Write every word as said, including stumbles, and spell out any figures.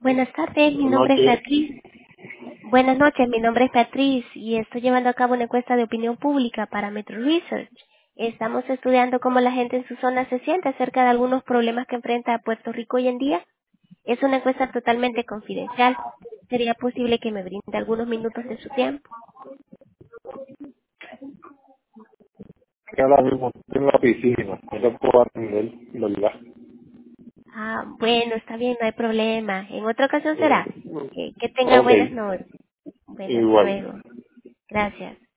Buenas tardes, mi Buenas nombre es noches. Beatriz. Buenas noches, mi nombre es Beatriz y estoy llevando a cabo una encuesta de opinión pública para Metro Research. Estamos estudiando cómo la gente en su zona se siente acerca de algunos problemas que enfrenta Puerto Rico hoy en día. Es una encuesta totalmente confidencial. ¿Sería posible que me brinde algunos minutos de su tiempo? Que ahora mismo estoy en la piscina. No te puedo atender, ¿verdad? Ah, bueno, está bien, no hay problema. En otra ocasión Eh, será. Que, que tenga ok, buenas noches. Bueno, hasta igual. luego. Gracias.